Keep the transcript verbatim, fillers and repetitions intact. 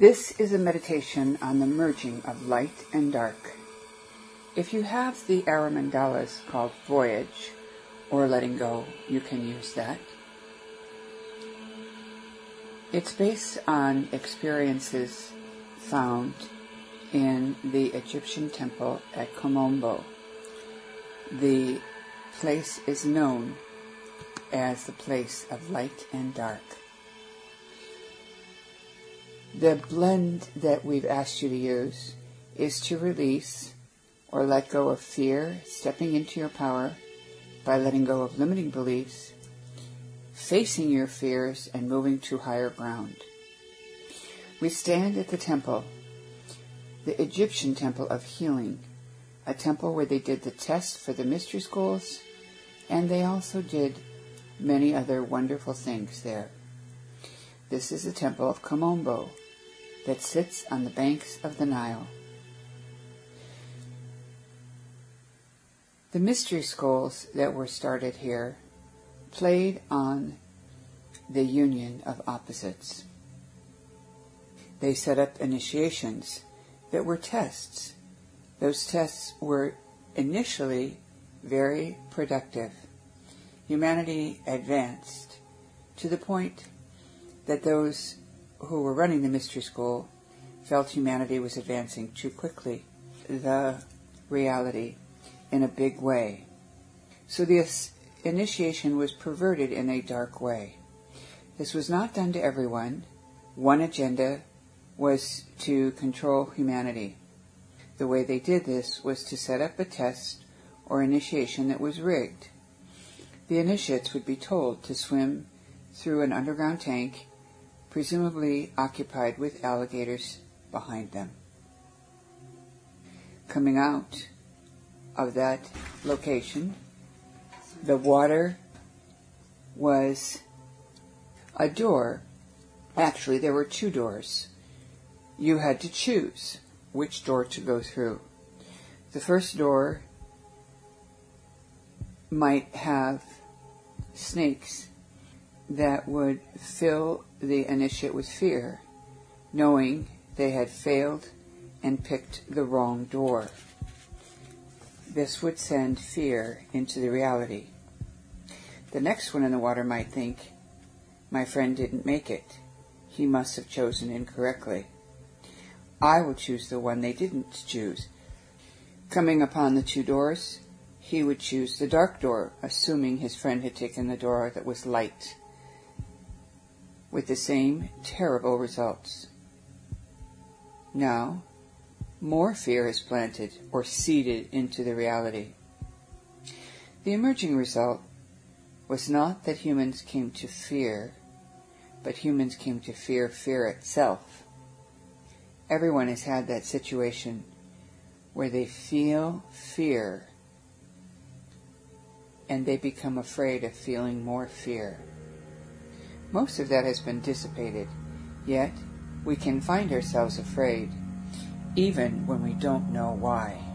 This is a meditation on the merging of light and dark. If you have the Aramandalas called Voyage or Letting Go, you can use that. It's based on experiences found in the Egyptian temple at Komombo. The place is known as the place of light and dark. The blend that we've asked you to use is to release or let go of fear, stepping into your power by letting go of limiting beliefs, facing your fears, and moving to higher ground. We stand at the temple, the Egyptian temple of healing, a temple where they did the test for the mystery schools, and they also did many other wonderful things there. This is the temple of Komombo that sits on the banks of the Nile. The mystery schools that were started here played on the union of opposites. They set up initiations that were tests. Those tests were initially very productive. Humanity advanced to the point that those who were running the mystery school felt humanity was advancing too quickly, the reality, in a big way. So this initiation was perverted in a dark way. This was not done to everyone. One agenda was to control humanity. The way they did this was to set up a test or initiation that was rigged. The initiates would be told to swim through an underground tank, presumably occupied with alligators behind them. Coming out of that location, the water was a door. Actually, there were two doors. You had to choose which door to go through. The first door might have snakes that would fill the initiate with fear, knowing they had failed and picked the wrong door. This would send fear into the reality. The next one in the water might think, my friend didn't make it. He must have chosen incorrectly. I will choose the one they didn't choose. Coming upon the two doors, he would choose the dark door, assuming his friend had taken the door that was light, with the same terrible results. Now, more fear is planted or seeded into the reality. The emerging result was not that humans came to fear, but humans came to fear fear itself. Everyone has had that situation where they feel fear and they become afraid of feeling more fear. Most of that has been dissipated, yet we can find ourselves afraid, even when we don't know why.